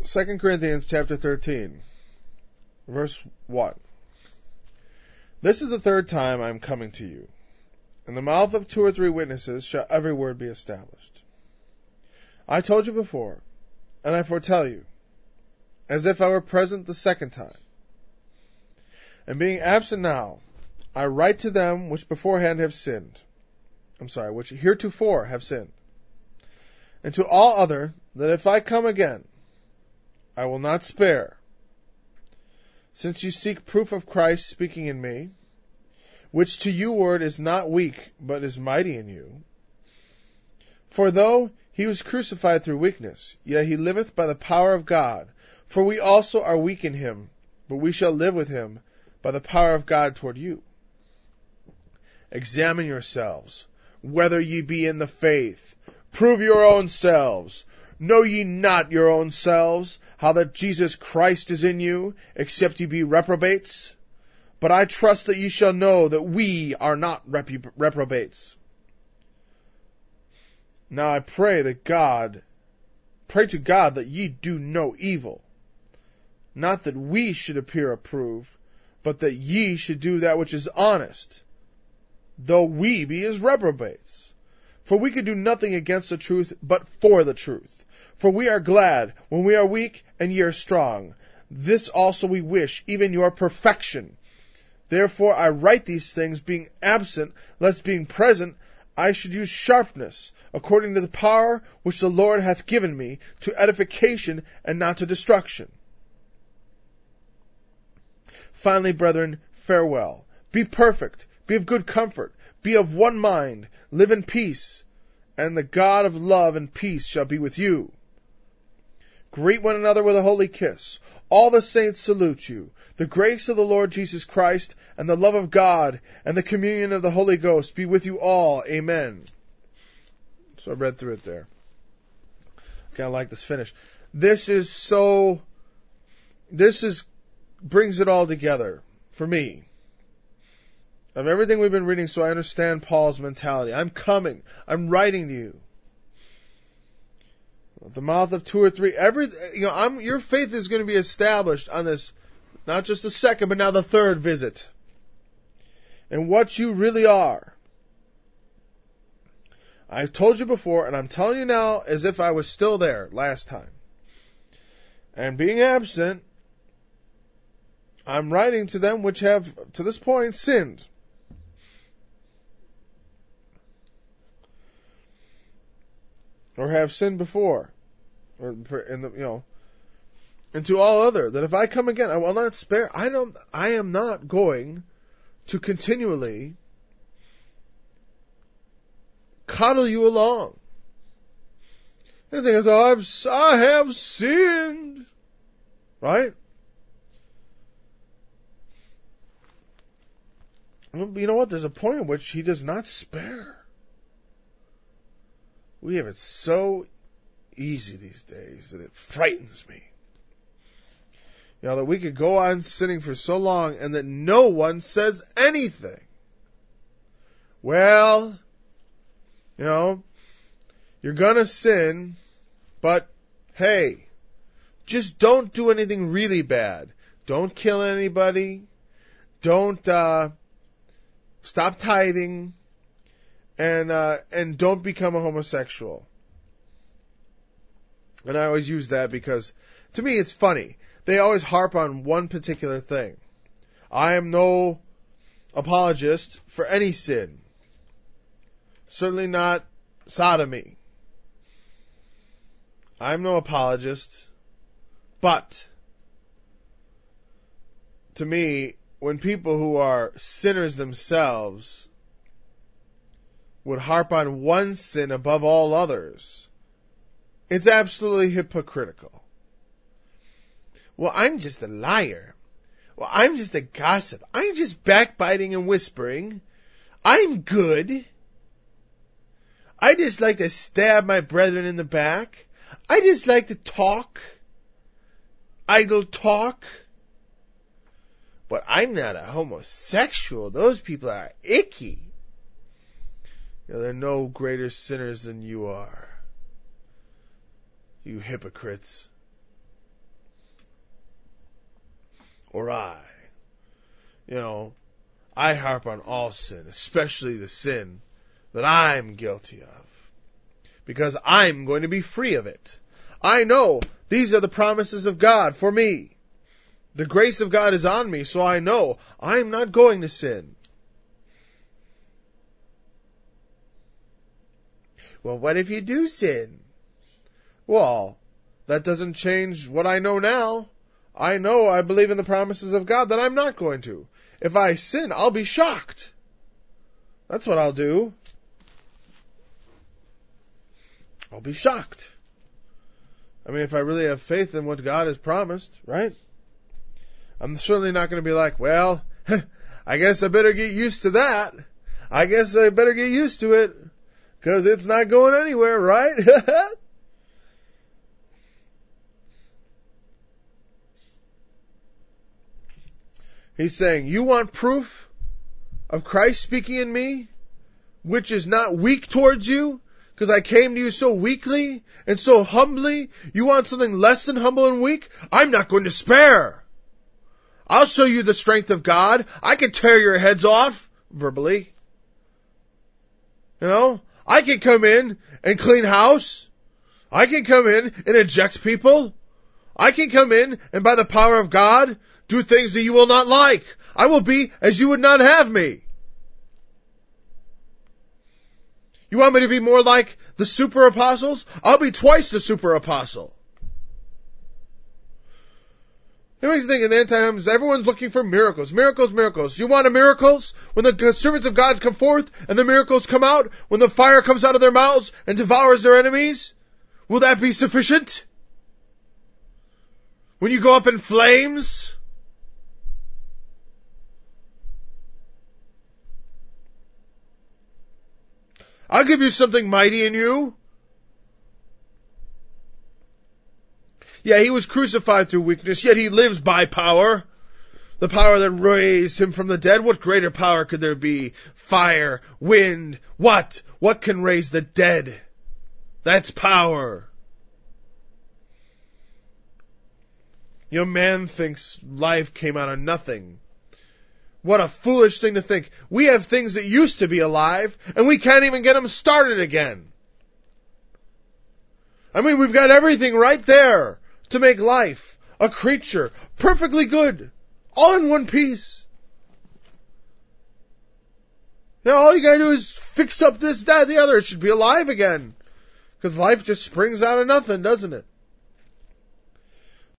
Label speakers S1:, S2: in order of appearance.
S1: 2 Corinthians chapter 13, verse 1. This is the third time I am coming to you. In the mouth of 2 or 3 witnesses shall every word be established. I told you before, and I foretell you, as if I were present the second time. And being absent now, I write to them which beforehand have sinned. Which heretofore have sinned. And to all other, that if I come again, I will not spare. Since you seek proof of Christ speaking in me, which to you word is not weak, but is mighty in you. For though he was crucified through weakness, yet he liveth by the power of God. For we also are weak in him, but we shall live with him by the power of God toward you. Examine yourselves, whether ye be in the faith. Prove your own selves. Know ye not your own selves, how that Jesus Christ is in you, except ye be reprobates? But I trust that ye shall know that we are not reprobates. Now I pray to God that ye do no evil. Not that we should appear approved, but that ye should do that which is honest, though we be as reprobates. For we can do nothing against the truth, but for the truth. For we are glad when we are weak, and ye are strong. This also we wish, even your perfection. Therefore I write these things, being absent, lest being present I should use sharpness, according to the power which the Lord hath given me, to edification and not to destruction. Finally, brethren, farewell. Be perfect, be of good comfort, be of one mind, live in peace, and the God of love and peace shall be with you. Greet one another with a holy kiss. All the saints salute you. The grace of the Lord Jesus Christ, and the love of God, and the communion of the Holy Ghost be with you all. Amen. So I read through it there. Okay, I like this finish. This brings it all together for me. Of everything we've been reading, so I understand Paul's mentality. I'm coming. I'm writing to you. The mouth of 2 or 3, your faith is going to be established on this, not just the second, but now the third visit. And what you really are. I've told you before, and I'm telling you now as if I was still there last time. And being absent, I'm writing to them which have, to this point, sinned. Or have sinned before, and to all other, that if I come again, I will not spare. I am not going to continually coddle you along. The thing is, I have sinned, right? Well, you know what? There's a point at which he does not spare. We have it so easy these days that it frightens me. That we could go on sinning for so long and that no one says anything. Well, you're gonna sin, but hey, just don't do anything really bad. Don't kill anybody. Don't stop tithing. And don't become a homosexual. And I always use that because, to me, it's funny. They always harp on one particular thing. I am no apologist for any sin. Certainly not sodomy. I'm no apologist. But, to me, when people who are sinners themselves would harp on one sin above all others, it's absolutely hypocritical. Well, I'm just a liar. Well, I'm just a gossip. I'm just backbiting and whispering. I'm good. I just like to stab my brethren in the back. I just like to talk. Idle talk. But I'm not a homosexual. Those people are icky. They're no greater sinners than you are. You hypocrites. or I harp on all sin, especially the sin that I'm guilty of, because I'm going to be free of it. I know these are the promises of God for me. The grace of God is on me, so I know I'm not going to sin. Well, what if you do sin? Well, that doesn't change what I know now. I know I believe in the promises of God that I'm not going to. If I sin, I'll be shocked. That's what I'll do. I'll be shocked. I mean, if I really have faith in what God has promised, right? I'm certainly not going to be like, well, I guess I better get used to that. I guess I better get used to it, because it's not going anywhere, right? He's saying, you want proof of Christ speaking in me, which is not weak towards you, because I came to you so weakly and so humbly? You want something less than humble and weak? I'm not going to spare. I'll show you the strength of God. I can tear your heads off, verbally. I can come in and clean house. I can come in and eject people. I can come in and by the power of God do things that you will not like. I will be as you would not have me. You want me to be more like the super apostles? I'll be twice the super apostle. It makes you think in the end times, everyone's looking for miracles. Miracles, miracles. You want miracles? When the servants of God come forth and the miracles come out? When the fire comes out of their mouths and devours their enemies? Will that be sufficient? When you go up in flames? I'll give you something mighty in you. Yeah, he was crucified through weakness, yet he lives by power. The power that raised him from the dead. What greater power could there be? Fire, wind, what? What can raise the dead? That's power. Man thinks life came out of nothing. What a foolish thing to think. We have things that used to be alive, and we can't even get them started again. I mean, we've got everything right there to make life, a creature, perfectly good, all in one piece. All you gotta do is fix up this, that, the other. It should be alive again. Because life just springs out of nothing, doesn't it?